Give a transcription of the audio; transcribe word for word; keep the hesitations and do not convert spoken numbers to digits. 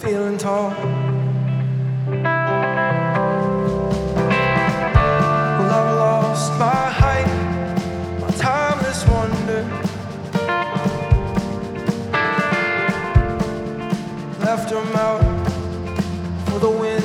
feeling tall. Well, I've lost my height, my timeless wonder. Left them out for the wind.